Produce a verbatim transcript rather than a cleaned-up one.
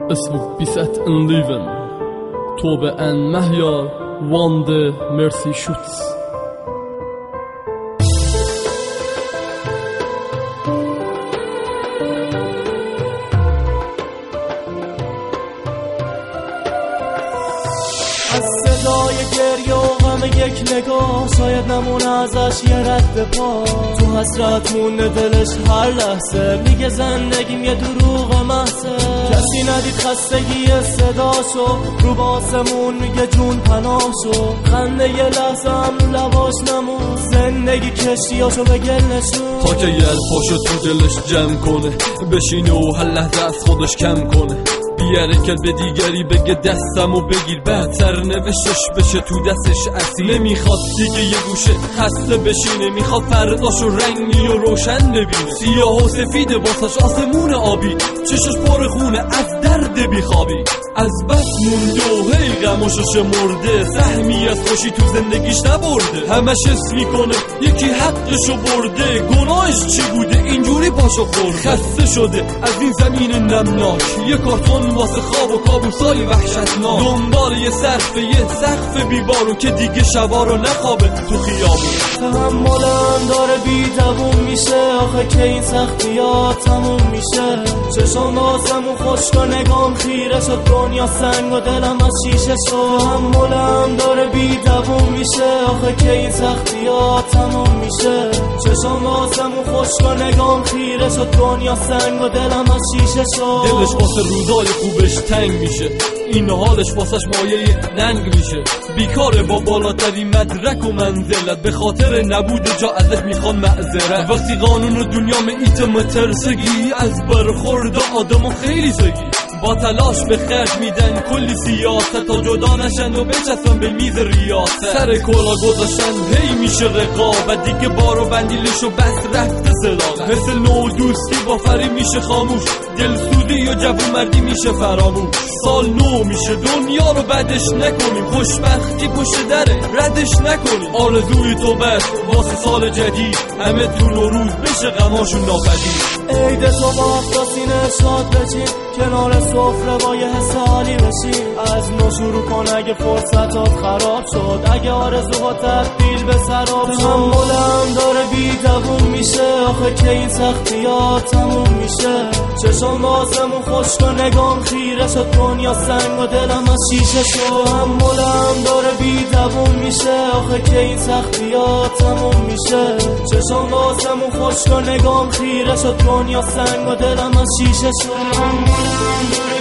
Es wird beset ein Leben, Tobe ein Mahja, Wande, Mercy Schutz. از صدای گریه و غم یک نگاه شاید نمونه ازش یه رد پا، تو حسرت مونه دلش هر لحظه، میگه زندگیم یه دروغ محضه. کسی ندید خستگی صداشو رو باسمون، میگه جون پناهشو، خنده یه لحظه هم رو لباش نمون، زندگی کشتیاشو به گل نشون. تا که یه پاشو تو دلش جمع کنه، بشینه و هر لحظه از خودش کم کنه، بیاره کل به دیگری بگه دستم و بگیر، بهتر نوشش بشه تو دستش اسیر. نمیخواد دیگه یه گوشه خسته بشینه، میخواد فرداشو رنگی و روشن ببینه، سیاه و سفید واسش آسمون آبی، چشش پر خونه از درد بیخوابی، از بس مونده و هی غمشو شمرده، سهمی از خوشی تو زندگیش نبرده، همش حس میکنه یکی حقشو برده، گناهش چی بوده اینجوری پاشو خورده، خسته شده از این زمین نمناک، یه کارتون واسه خواب و کابوسای وحشتناک، دنبال یه سقف یه سقف بیبارو که دیگه شبا رو نخوابه تو خیابون. تحملم داره بی دووم میشه، آخه که این سختیات تموم میشه، چشم واسمون خشک و نگام خیره شد، دنیا سنگ و دلم از شیشه شد. تحملم داره بی دووم میشه، آخه که این سختیات تموم میشه، چشم واسمون خشک و نگام خیره شد، دنیا سنگ و دلم از شیشه شد. دلش واسه روزای خوبش تنگ میشه، این حالش واسش مایه ننگ میشه، بیکاره با بالاترین مدرک و منزلت، به خاطر نبود جا ازش میخوان معذرت. وقتی قانون و دنیا میت مترسگی، از برخورد آدمو خیلی سگی، با تلاش به خرج میدن کلی سیاست، تا جدا نشن و بچسبن به میز ریاست، سر کلا گذاشتن هی میشه رقابت، دیگه بار و بندیلشو بس رفته صداقت، مثل نوع دوستی با فریب میشه خاموش، دلسوزی یا جوون مردی میشه فراموش، سال نو میشه دنیا رو بدش نکنیم، خوشبختی پشت دره ردش نکنیم، آرزوی تو بس واسه سال جدید، همه تو نوروز بشه غماشون ناپدید. عید تو با هفتا سینه شاد بچین، کنار سفره با یه حس عالی بشین، از نو شروع کن اگه فرصتات خراب شد، اگه آرزوها تبدیل به سراب شد. تحملم داره بی دووم میشه، آخه که این سختیات تموم میشه، چشم واسمون خشک و نگام خیره شد، دنیا سنگ و دلم از شیشه شد. تحملم داره بی دووم میشه، آخه که این سختیات تموم میشه، چشم واسمون خشک و نگام خیره شد، دنیا سنگ و دلم از شیشه شد.